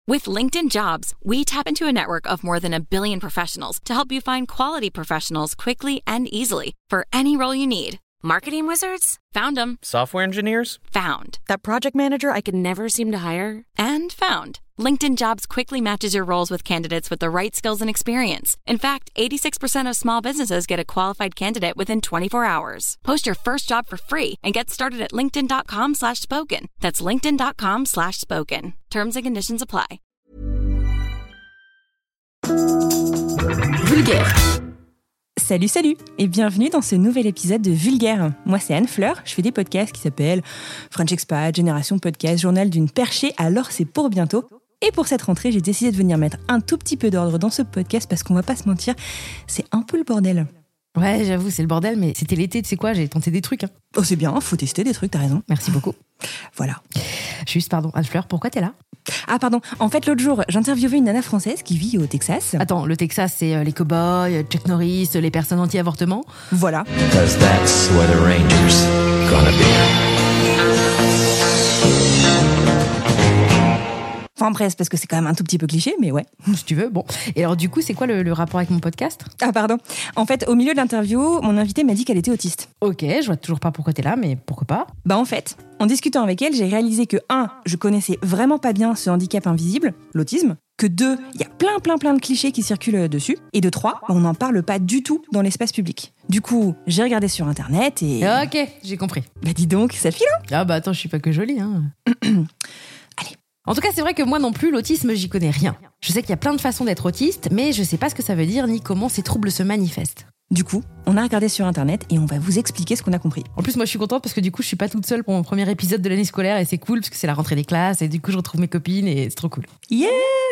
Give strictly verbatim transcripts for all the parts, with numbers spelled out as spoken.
With LinkedIn Jobs, we tap into a network of more than a billion professionals to help you find quality professionals quickly and easily for any role you need. Marketing wizards? Found them. Software engineers? Found. That project manager I could never seem to hire? And found. LinkedIn Jobs quickly matches your roles with candidates with the right skills and experience. In fact, eighty-six percent of small businesses get a qualified candidate within twenty-four hours. Post your first job for free and get started at linkedin.com slash spoken. That's linkedin.com slash spoken. Terms and conditions apply. Vulgaire. Salut, salut et bienvenue dans ce nouvel épisode de Vulgaire. Moi, c'est Anne Fleur, je fais des podcasts qui s'appellent French Expat, Génération Podcast, Journal d'une perchée, alors c'est pour bientôt. Et pour cette rentrée, j'ai décidé de venir mettre un tout petit peu d'ordre dans ce podcast parce qu'on va pas se mentir, c'est un peu le bordel. Ouais, j'avoue, c'est le bordel, mais c'était l'été, tu sais quoi, j'ai tenté des trucs. Hein. Oh, c'est bien, faut tester des trucs, t'as raison. Merci beaucoup. Voilà. Juste, pardon, Anne Fleur, pourquoi t'es là ? Ah, pardon, en fait, l'autre jour, j'interviewais une nana française qui vit au Texas. Attends, le Texas, c'est euh, les cow-boys, Chuck Norris, les personnes anti-avortement ? Voilà. Because that's where the Rangers gonna be. Enfin presque, parce que c'est quand même un tout petit peu cliché, mais ouais. Si tu veux, bon. Et alors du coup, c'est quoi le, le rapport avec mon podcast ? Ah pardon. En fait, au milieu de l'interview, mon invitée m'a dit qu'elle était autiste. Ok, je vois toujours pas pourquoi t'es là, mais pourquoi pas ? Bah en fait, en discutant avec elle, j'ai réalisé que un, je connaissais vraiment pas bien ce handicap invisible, l'autisme, que deux, il y a plein plein plein de clichés qui circulent dessus, et de trois, on n'en parle pas du tout dans l'espace public. Du coup, j'ai regardé sur internet et... Ok, j'ai compris. Bah dis donc, ça file hein ? Ah bah attends, je suis pas que jolie, hein. En tout cas, c'est vrai que moi non plus, l'autisme, j'y connais rien. Je sais qu'il y a plein de façons d'être autiste, mais je sais pas ce que ça veut dire ni comment ces troubles se manifestent. Du coup, on a regardé sur internet et on va vous expliquer ce qu'on a compris. En plus, moi je suis contente parce que du coup, je suis pas toute seule pour mon premier épisode de l'année scolaire et c'est cool parce que c'est la rentrée des classes et du coup, je retrouve mes copines et c'est trop cool. Yeah.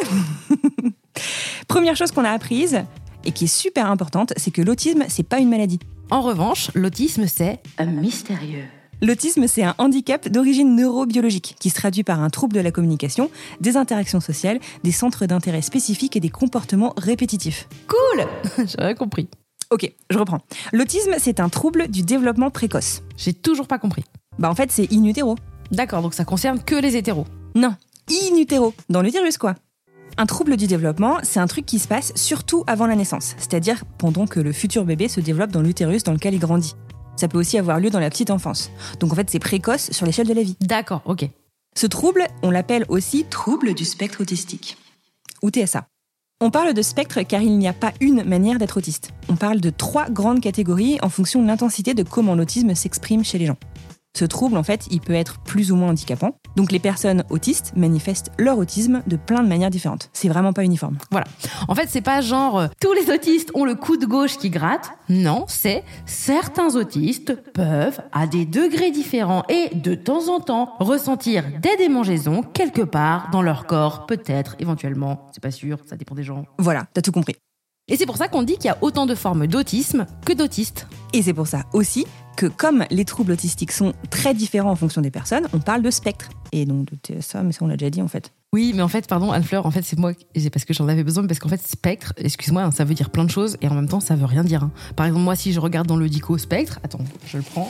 Première chose qu'on a apprise et qui est super importante, c'est que l'autisme, c'est pas une maladie. En revanche, l'autisme, c'est un mystérieux. L'autisme, c'est un handicap d'origine neurobiologique qui se traduit par un trouble de la communication, des interactions sociales, des centres d'intérêt spécifiques et des comportements répétitifs. Cool. J'avais compris. Ok, je reprends. L'autisme, c'est un trouble du développement précoce. J'ai toujours pas compris. Bah en fait, c'est in utero. D'accord, donc ça concerne que les hétéros. Non, in utero, dans l'utérus quoi. Un trouble du développement, c'est un truc qui se passe surtout avant la naissance, c'est-à-dire pendant que le futur bébé se développe dans l'utérus dans lequel il grandit. Ça peut aussi avoir lieu dans la petite enfance. Donc en fait, c'est précoce sur l'échelle de la vie. D'accord, ok. Ce trouble, on l'appelle aussi trouble du spectre autistique, ou T S A. On parle de spectre car il n'y a pas une manière d'être autiste. On parle de trois grandes catégories en fonction de l'intensité de comment l'autisme s'exprime chez les gens. Ce trouble, en fait, il peut être plus ou moins handicapant. Donc les personnes autistes manifestent leur autisme de plein de manières différentes. C'est vraiment pas uniforme. Voilà. En fait, c'est pas genre euh, tous les autistes ont le coude gauche qui gratte. Non, c'est certains autistes peuvent, à des degrés différents et de temps en temps, ressentir des démangeaisons quelque part dans leur corps, peut-être, éventuellement. C'est pas sûr, ça dépend des gens. Voilà, t'as tout compris. Et c'est pour ça qu'on dit qu'il y a autant de formes d'autisme que d'autistes. Et c'est pour ça aussi que comme les troubles autistiques sont très différents en fonction des personnes, on parle de spectre. Et donc de T S A, mais ça on l'a déjà dit en fait. Oui, mais en fait, pardon Anne-Fleur, en fait c'est moi, c'est parce que j'en avais besoin, parce qu'en fait spectre, excuse-moi, hein, ça veut dire plein de choses et en même temps ça veut rien dire. Hein. Par exemple, moi si je regarde dans le dico spectre, attends, je le prends.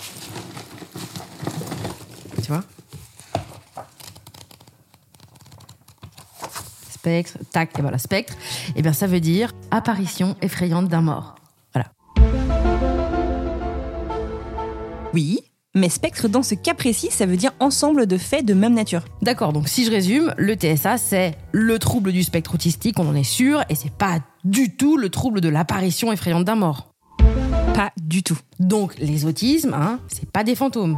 Tu vois ? Spectre, tac, et voilà, spectre, et bien ça veut dire apparition effrayante d'un mort. Voilà. Oui, mais spectre dans ce cas précis, ça veut dire ensemble de faits de même nature. D'accord, donc si je résume, le T S A c'est le trouble du spectre autistique, on en est sûr, et c'est pas du tout le trouble de l'apparition effrayante d'un mort. Pas du tout. Donc les autismes, hein, c'est pas des fantômes.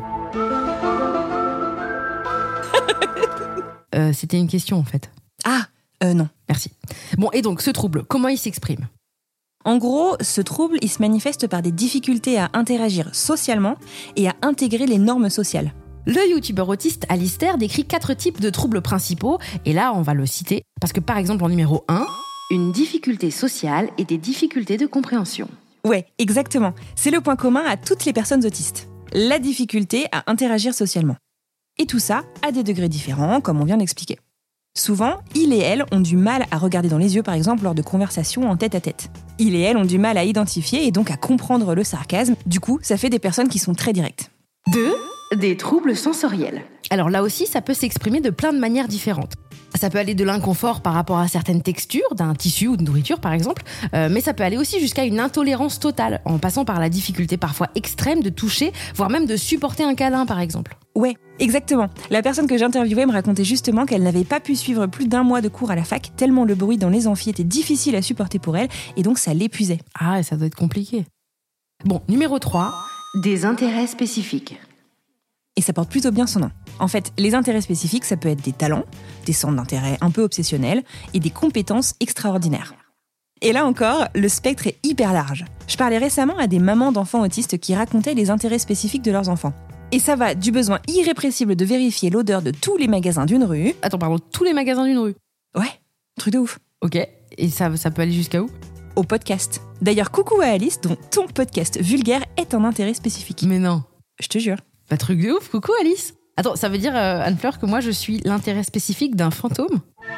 euh, c'était une question en fait. Ah Euh, non. Merci. Bon, et donc, ce trouble, comment il s'exprime ? En gros, ce trouble, il se manifeste par des difficultés à interagir socialement et à intégrer les normes sociales. Le youtubeur autiste Alistair décrit quatre types de troubles principaux, et là, on va le citer, parce que par exemple, en numéro un... Une difficulté sociale et des difficultés de compréhension. Ouais, exactement. C'est le point commun à toutes les personnes autistes. La difficulté à interagir socialement. Et tout ça à des degrés différents, comme on vient d'expliquer. Souvent, il et elle ont du mal à regarder dans les yeux, par exemple, lors de conversations en tête-à-tête. Il et elle ont du mal à identifier et donc à comprendre le sarcasme. Du coup, ça fait des personnes qui sont très directes. Deux, des troubles sensoriels. Alors là aussi, ça peut s'exprimer de plein de manières différentes. Ça peut aller de l'inconfort par rapport à certaines textures, d'un tissu ou de nourriture par exemple, euh, mais ça peut aller aussi jusqu'à une intolérance totale, en passant par la difficulté parfois extrême de toucher, voire même de supporter un câlin par exemple. Ouais, exactement. La personne que j'interviewais me racontait justement qu'elle n'avait pas pu suivre plus d'un mois de cours à la fac, tellement le bruit dans les amphis était difficile à supporter pour elle, et donc ça l'épuisait. Ah, ça doit être compliqué. Bon, numéro trois. Des intérêts spécifiques. Et ça porte plutôt bien son nom. En fait, les intérêts spécifiques, ça peut être des talents, des centres d'intérêt un peu obsessionnels et des compétences extraordinaires. Et là encore, le spectre est hyper large. Je parlais récemment à des mamans d'enfants autistes qui racontaient les intérêts spécifiques de leurs enfants. Et ça va du besoin irrépressible de vérifier l'odeur de tous les magasins d'une rue. Attends, pardon, tous les magasins d'une rue. Ouais, truc de ouf. Ok, et ça, ça peut aller jusqu'à où ? Au podcast. D'ailleurs, coucou à Alice, dont ton podcast vulgaire est un intérêt spécifique. Mais non. Je te jure. Pas truc de ouf, coucou Alice. Attends, ça veut dire, euh, Anne-Fleur, que moi je suis l'intérêt spécifique d'un fantôme ?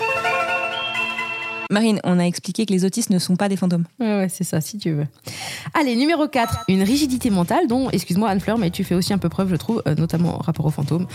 Marine, on a expliqué que les autistes ne sont pas des fantômes. Ouais, ouais, c'est ça, si tu veux. Allez, numéro quatre, une rigidité mentale dont, excuse-moi Anne-Fleur, mais tu fais aussi un peu preuve, je trouve, euh, notamment en rapport aux fantômes.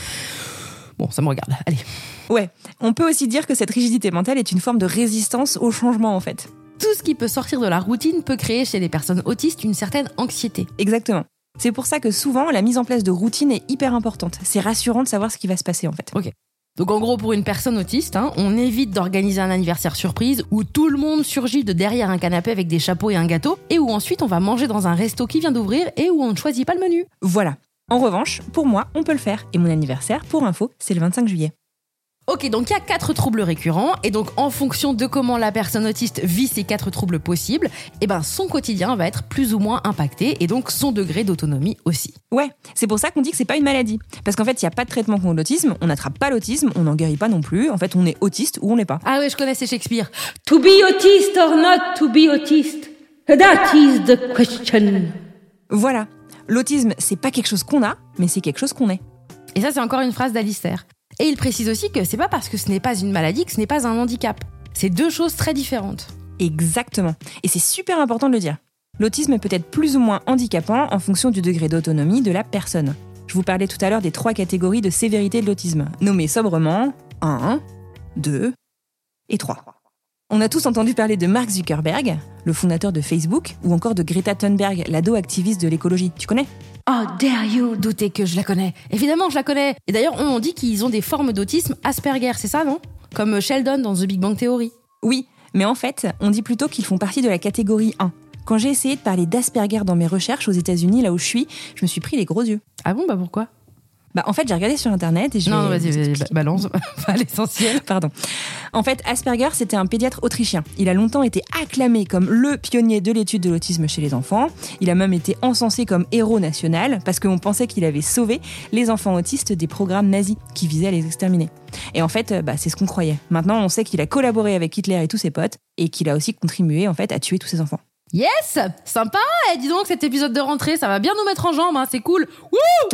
Bon, ça me regarde, allez. Ouais, on peut aussi dire que cette rigidité mentale est une forme de résistance au changement en fait. Tout ce qui peut sortir de la routine peut créer chez les personnes autistes une certaine anxiété. Exactement. C'est pour ça que souvent, la mise en place de routine est hyper importante. C'est rassurant de savoir ce qui va se passer en fait. Ok. Donc en gros, pour une personne autiste, hein, on évite d'organiser un anniversaire surprise où tout le monde surgit de derrière un canapé avec des chapeaux et un gâteau et où ensuite on va manger dans un resto qui vient d'ouvrir et où on ne choisit pas le menu. Voilà. En revanche, pour moi, on peut le faire. Et mon anniversaire, pour info, c'est le vingt-cinq juillet. Ok, donc il y a quatre troubles récurrents et donc en fonction de comment la personne autiste vit ces quatre troubles possibles, eh ben son quotidien va être plus ou moins impacté et donc son degré d'autonomie aussi. Ouais, c'est pour ça qu'on dit que c'est pas une maladie. Parce qu'en fait, il n'y a pas de traitement contre l'autisme, on n'attrape pas l'autisme, on n'en guérit pas non plus. En fait, on est autiste ou on l'est pas. Ah ouais, je connais, c'est Shakespeare. To be autist or not to be autist, that is the question. Voilà. L'autisme, c'est pas quelque chose qu'on a, mais c'est quelque chose qu'on est. Et ça, c'est encore une phrase d'Alistair. Et il précise aussi que c'est pas parce que ce n'est pas une maladie que ce n'est pas un handicap. C'est deux choses très différentes. Exactement. Et c'est super important de le dire. L'autisme peut être plus ou moins handicapant en fonction du degré d'autonomie de la personne. Je vous parlais tout à l'heure des trois catégories de sévérité de l'autisme, nommées sobrement un, deux et trois. On a tous entendu parler de Mark Zuckerberg, le fondateur de Facebook, ou encore de Greta Thunberg, l'ado-activiste de l'écologie. Tu connais ? Oh, dare you douter que je la connais. Évidemment, je la connais. Et d'ailleurs, on dit qu'ils ont des formes d'autisme Asperger, c'est ça, non ? Comme Sheldon dans The Big Bang Theory. Oui, mais en fait, on dit plutôt qu'ils font partie de la catégorie un. Quand j'ai essayé de parler d'Asperger dans mes recherches aux États-Unis, là où je suis, je me suis pris les gros yeux. Ah bon, bah pourquoi ? Bah en fait, j'ai regardé sur internet et je Non, vais... vas-y, vas-y, balance, pas l'essentiel. Pardon. En fait, Asperger, c'était un pédiatre autrichien. Il a longtemps été acclamé comme le pionnier de l'étude de l'autisme chez les enfants. Il a même été encensé comme héros national parce qu'on pensait qu'il avait sauvé les enfants autistes des programmes nazis qui visaient à les exterminer. Et en fait, bah, c'est ce qu'on croyait. Maintenant, on sait qu'il a collaboré avec Hitler et tous ses potes et qu'il a aussi contribué en fait à tuer tous ses enfants. Yes, sympa. Eh, dis donc, cet épisode de rentrée, ça va bien nous mettre en jambes, hein, c'est cool. Wouh.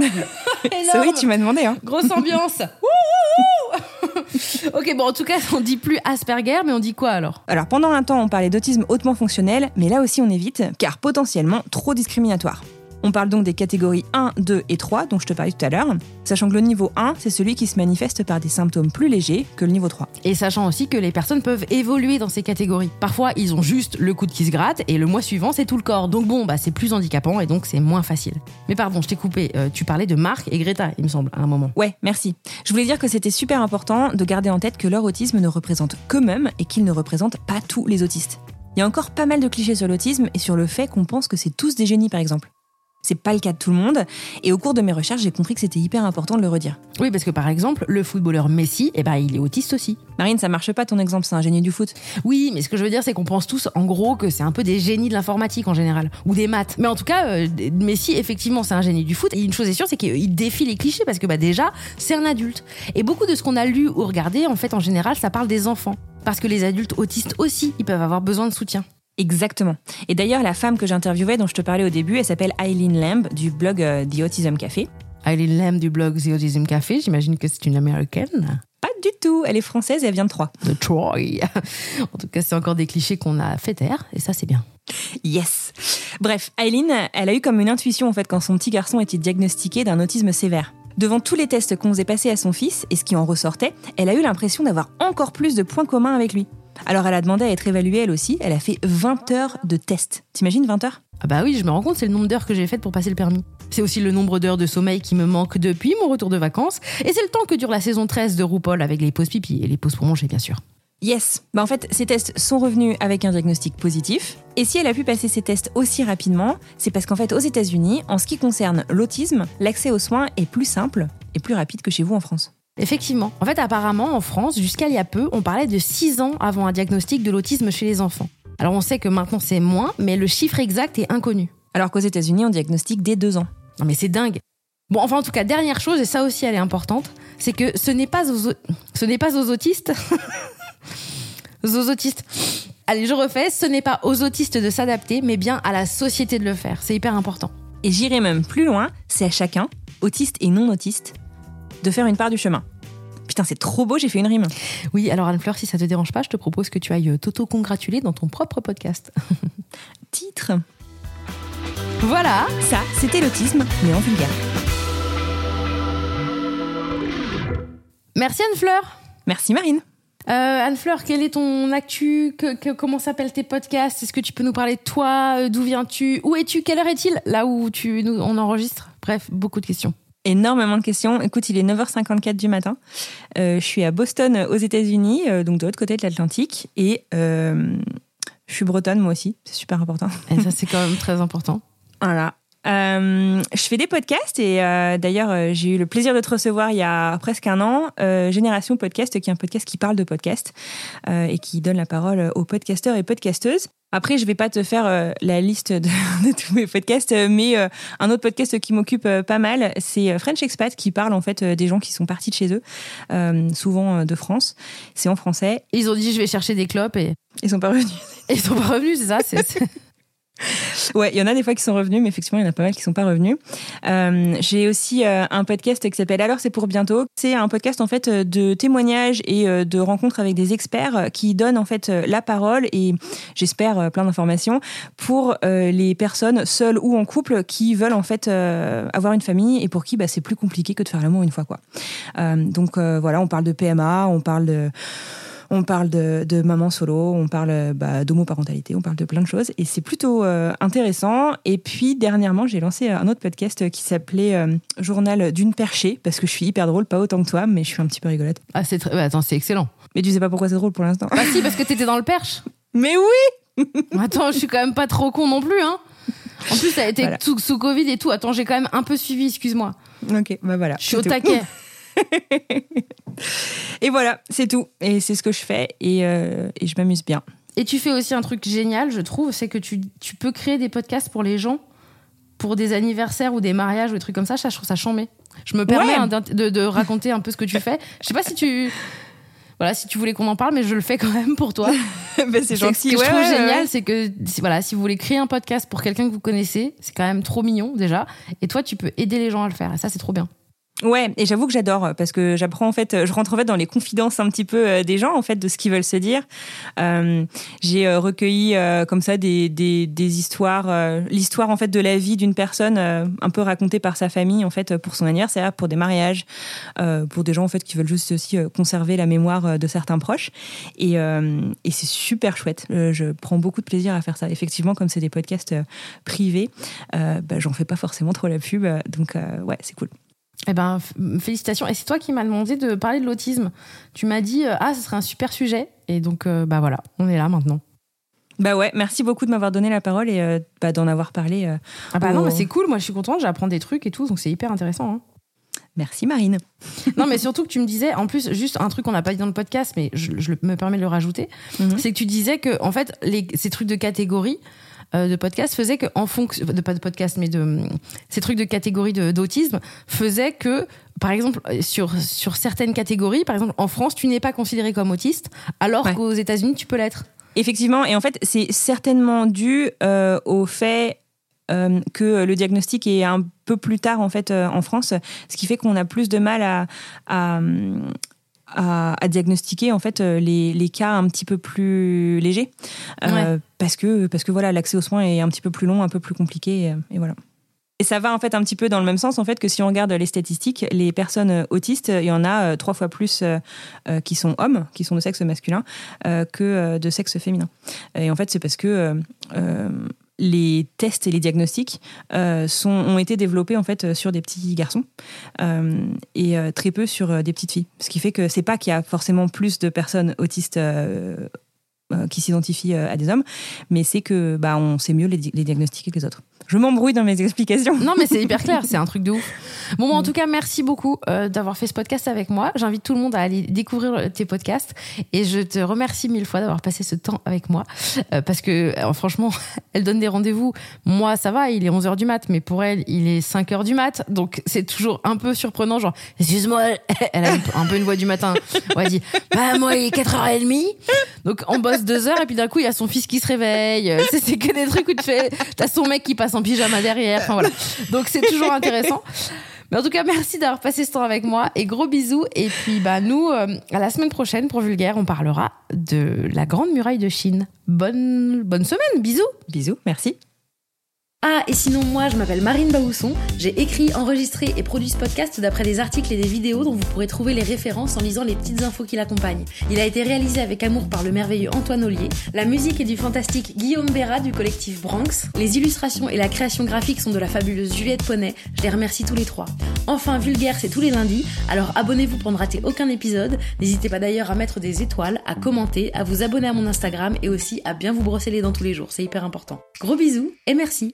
Ça oui, tu m'as demandé. Hein. Grosse ambiance. Wouh. Ok, bon, en tout cas, on dit plus Asperger, mais on dit quoi alors ? Alors, pendant un temps, on parlait d'autisme hautement fonctionnel, mais là aussi, on évite, car potentiellement trop discriminatoire. On parle donc des catégories un, deux et trois, dont je te parlais tout à l'heure, sachant que le niveau un, c'est celui qui se manifeste par des symptômes plus légers que le niveau trois. Et sachant aussi que les personnes peuvent évoluer dans ces catégories. Parfois, ils ont juste le coude qui se gratte, et le mois suivant, c'est tout le corps. Donc bon, bah, c'est plus handicapant, et donc c'est moins facile. Mais pardon, je t'ai coupé, euh, tu parlais de Mark et Greta, il me semble, à un moment. Ouais, merci. Je voulais dire que c'était super important de garder en tête que leur autisme ne représente qu'eux-mêmes, et qu'ils ne représentent pas tous les autistes. Il y a encore pas mal de clichés sur l'autisme, et sur le fait qu'on pense que c'est tous des génies, par exemple. C'est pas le cas de tout le monde. Et au cours de mes recherches, j'ai compris que c'était hyper important de le redire. Oui, parce que par exemple, le footballeur Messi, eh ben, il est autiste aussi. Marine, ça marche pas ton exemple, c'est un génie du foot. Oui, mais ce que je veux dire, c'est qu'on pense tous, en gros, que c'est un peu des génies de l'informatique en général. Ou des maths. Mais en tout cas, euh, Messi, effectivement, c'est un génie du foot. Et une chose est sûre, c'est qu'il défie les clichés parce que bah, déjà, c'est un adulte. Et beaucoup de ce qu'on a lu ou regardé, en fait, en général, ça parle des enfants. Parce que les adultes autistes aussi, ils peuvent avoir besoin de soutien. Exactement. Et d'ailleurs, la femme que j'interviewais, dont je te parlais au début, elle s'appelle Eileen Lamb, du blog euh, The Autism Café. Eileen Lamb du blog The Autism Café, j'imagine que c'est une américaine. Pas du tout, elle est française et elle vient de Troyes. De Troy. En tout cas, c'est encore des clichés qu'on a fait taire, et ça, c'est bien. Yes. Bref, Eileen, elle a eu comme une intuition en fait quand son petit garçon était diagnostiqué d'un autisme sévère. Devant tous les tests qu'on faisait passer à son fils et ce qui en ressortait, elle a eu l'impression d'avoir encore plus de points communs avec lui. Alors elle a demandé à être évaluée elle aussi, elle a fait vingt heures de tests. T'imagines vingt heures ? Ah bah oui, je me rends compte, c'est le nombre d'heures que j'ai faites pour passer le permis. C'est aussi le nombre d'heures de sommeil qui me manque depuis mon retour de vacances. Et c'est le temps que dure la saison treize de RuPaul avec les pauses pipi et les pauses pour manger, bien sûr. Yes. Bah en fait, ces tests sont revenus avec un diagnostic positif. Et si elle a pu passer ces tests aussi rapidement, c'est parce qu'en fait, aux États-Unis, en ce qui concerne l'autisme, l'accès aux soins est plus simple et plus rapide que chez vous en France. Effectivement. En fait, apparemment, en France, jusqu'à il y a peu, on parlait de six ans avant un diagnostic de l'autisme chez les enfants. Alors on sait que maintenant c'est moins, mais le chiffre exact est inconnu. Alors qu'aux États-Unis, on diagnostique dès deux ans. Non mais c'est dingue. Bon, enfin en tout cas, dernière chose, et ça aussi elle est importante, c'est que ce n'est pas aux, ce n'est pas aux autistes... aux autistes... Allez, je refais, ce n'est pas aux autistes de s'adapter, mais bien à la société de le faire. C'est hyper important. Et j'irai même plus loin, c'est à chacun, autiste et non autiste, de faire une part du chemin. Putain, c'est trop beau, j'ai fait une rime. Oui, alors Anne-Fleur, si ça te dérange pas, je te propose que tu ailles t'auto-congratuler dans ton propre podcast. Titre. Voilà. Ça, c'était l'autisme, mais en vulgaire. Merci Anne-Fleur. Merci Marine. Euh, Anne-Fleur, quel est ton actu ? que, que, Comment s'appellent tes podcasts ? Est-ce que tu peux nous parler de toi ? D'où viens-tu ? Où es-tu ? Quelle heure est-il ? Là où tu, nous, on enregistre ? Bref, beaucoup de questions. Énormément de questions. Écoute, il est neuf heures cinquante-quatre du matin. Euh, je suis à Boston, aux États-Unis, euh, donc de l'autre côté de l'Atlantique. Et euh, je suis bretonne, moi aussi. C'est super important. Et ça, c'est quand même très important. Voilà. Euh, je fais des podcasts et euh, d'ailleurs, euh, j'ai eu le plaisir de te recevoir il y a presque un an. Euh, Génération Podcast, qui est un podcast qui parle de podcast euh, et qui donne la parole aux podcasteurs et podcasteuses. Après, je vais pas te faire euh, la liste de, de tous mes podcasts, mais euh, un autre podcast qui m'occupe euh, pas mal, c'est French Expat, qui parle en fait euh, des gens qui sont partis de chez eux, euh, souvent euh, de France. C'est en français. Ils ont dit je vais chercher des clopes et ils sont pas revenus. Et ils sont pas revenus, c'est ça. C'est, c'est... Ouais, il y en a des fois qui sont revenus, mais effectivement, il y en a pas mal qui sont pas revenus. Euh, j'ai aussi euh, un podcast qui s'appelle Alors c'est pour bientôt. C'est un podcast en fait de témoignages et euh, de rencontres avec des experts qui donnent en fait la parole et j'espère euh, plein d'informations pour euh, les personnes seules ou en couple qui veulent en fait euh, avoir une famille et pour qui bah, c'est plus compliqué que de faire l'amour une fois quoi. Euh, donc euh, voilà, on parle de P M A, on parle de On parle de, de maman solo, on parle bah, d'homoparentalité, on parle de plein de choses et c'est plutôt euh, intéressant. Et puis dernièrement, j'ai lancé un autre podcast qui s'appelait euh, Journal d'une perchée parce que je suis hyper drôle, pas autant que toi, mais je suis un petit peu rigolote. Ah, c'est très... ouais, attends, c'est excellent. Mais tu sais pas pourquoi c'est drôle pour l'instant. Bah si, parce que t'étais dans le Perche. Mais oui. Attends, je suis quand même pas trop con non plus, hein. En plus, ça a été voilà. sous, sous Covid et tout. Attends, j'ai quand même un peu suivi, excuse-moi. Ok, bah voilà. Je suis au taquet. Et voilà, c'est tout. Et c'est ce que je fais et, euh, et je m'amuse bien. Et tu fais aussi un truc génial, je trouve, c'est que tu, tu peux créer des podcasts pour les gens, pour des anniversaires ou des mariages ou des trucs comme ça. Ça, je trouve ça chambé. Je me permets ouais. hein, de, de raconter un peu ce que tu fais. Je sais pas si tu... Voilà, si tu voulais qu'on en parle, mais je le fais quand même pour toi. ben, c'est gentil. Ce que ouais, je trouve ouais, génial, ouais. c'est que voilà, si vous voulez créer un podcast pour quelqu'un que vous connaissez, c'est quand même trop mignon déjà. Et toi, tu peux aider les gens à le faire. Et ça, c'est trop bien. Ouais, et j'avoue que j'adore parce que j'apprends en fait, je rentre en fait dans les confidences un petit peu des gens en fait de ce qu'ils veulent se dire. Euh, j'ai euh, recueilli euh, comme ça des des, des histoires, euh, l'histoire en fait de la vie d'une personne euh, un peu racontée par sa famille en fait pour son anniversaire, pour des mariages, euh, pour des gens en fait qui veulent juste aussi euh, conserver la mémoire de certains proches. Et euh, et c'est super chouette. Euh, je prends beaucoup de plaisir à faire ça. Effectivement, comme c'est des podcasts euh, privés, euh, bah, j'en fais pas forcément trop la pub, donc euh, ouais, c'est cool. Eh ben, f- félicitations. Et c'est toi qui m'as demandé de parler de l'autisme. Tu m'as dit, euh, ah, ce serait un super sujet. Et donc, euh, bah voilà, on est là maintenant. Bah ouais, merci beaucoup de m'avoir donné la parole et euh, bah, d'en avoir parlé. Euh, ah bah au... non, mais c'est cool. Moi, je suis contente. J'apprends des trucs et tout. Donc, c'est hyper intéressant. Hein. Merci, Marine. Non, mais surtout que tu me disais, en plus, juste un truc qu'on n'a pas dit dans le podcast, mais je, je me permets de le rajouter, mm-hmm. c'est que tu disais que, en fait, les, ces trucs de catégorie, de podcast faisait que en fonction de pas de podcast mais de ces trucs de catégorie de, d'autisme faisaient que par exemple sur sur certaines catégories, par exemple en France tu n'es pas considéré comme autiste alors ouais. qu'aux États-Unis tu peux l'être. Effectivement, et en fait c'est certainement dû euh, au fait euh, que le diagnostic est un peu plus tard en fait euh, en France, ce qui fait qu'on a plus de mal à, à À, à diagnostiquer en fait les, les cas un petit peu plus légers euh, ouais. parce que parce que voilà l'accès aux soins est un petit peu plus long, un peu plus compliqué et, et voilà. Et ça va en fait un petit peu dans le même sens en fait que si on regarde les statistiques, les personnes autistes, il y en a euh, trois fois plus euh, euh, qui sont hommes, qui sont de sexe masculin, euh, que euh, de sexe féminin. Et en fait, c'est parce que euh, euh, les tests et les diagnostics euh, sont, ont été développés en fait sur des petits garçons euh, et euh, très peu sur des petites filles. Ce qui fait que c'est pas qu'il y a forcément plus de personnes autistes euh, euh, qui s'identifient à des hommes, mais c'est que bah on sait mieux les, les diagnostiquer que les autres. Je m'embrouille dans mes explications. Non, mais c'est hyper clair, c'est un truc de ouf. Bon, en tout cas, merci beaucoup euh, d'avoir fait ce podcast avec moi. J'invite tout le monde à aller découvrir tes podcasts et je te remercie mille fois d'avoir passé ce temps avec moi euh, parce que euh, franchement, elle donne des rendez-vous. Moi, ça va, il est onze heures du mat, mais pour elle, il est cinq heures du mat. Donc, c'est toujours un peu surprenant, genre, excuse-moi, elle a un peu une voix du matin. On va dire, bah, moi, il est quatre heures trente. Donc, on bosse deux heures et puis d'un coup, il y a son fils qui se réveille. C'est, c'est que des trucs où tu fais, t'as son mec qui passe en pyjama derrière, enfin voilà. Donc c'est toujours intéressant. Mais en tout cas, merci d'avoir passé ce temps avec moi et gros bisous. Et puis bah nous, euh, à la semaine prochaine pour Vulgaire, on parlera de la Grande Muraille de Chine. Bonne bonne semaine, bisous. Bisous, merci. Ah, et sinon, moi, je m'appelle Marine Baousson. J'ai écrit, enregistré et produit ce podcast d'après des articles et des vidéos dont vous pourrez trouver les références en lisant les petites infos qui l'accompagnent. Il a été réalisé avec amour par le merveilleux Antoine Ollier. La musique est du fantastique Guillaume Béra du collectif Branx. Les illustrations et la création graphique sont de la fabuleuse Juliette Poney. Je les remercie tous les trois. Enfin, Vulgaire, c'est tous les lundis. Alors abonnez-vous pour ne rater aucun épisode. N'hésitez pas d'ailleurs à mettre des étoiles, à commenter, à vous abonner à mon Instagram et aussi à bien vous brosser les dents tous les jours. C'est hyper important. Gros bisous et merci.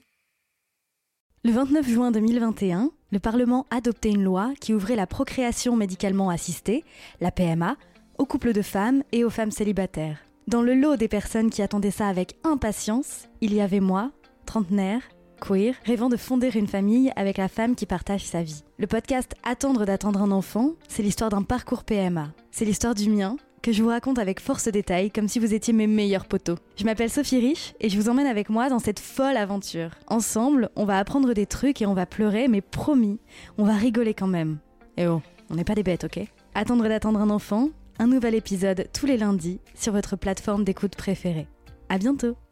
Le vingt-neuf juin deux mille vingt et un, le Parlement adoptait une loi qui ouvrait la procréation médicalement assistée, la P M A, aux couples de femmes et aux femmes célibataires. Dans le lot des personnes qui attendaient ça avec impatience, il y avait moi, trentenaire, queer, rêvant de fonder une famille avec la femme qui partage sa vie. Le podcast Attendre d'attendre un enfant, c'est l'histoire d'un parcours P M A. C'est l'histoire du mien, que je vous raconte avec force détail, comme si vous étiez mes meilleurs potos. Je m'appelle Sophie Rich et je vous emmène avec moi dans cette folle aventure. Ensemble, on va apprendre des trucs et on va pleurer, mais promis, on va rigoler quand même. Et oh, on n'est pas des bêtes, ok ? Attendre d'attendre un enfant, un nouvel épisode tous les lundis sur votre plateforme d'écoute préférée. À bientôt.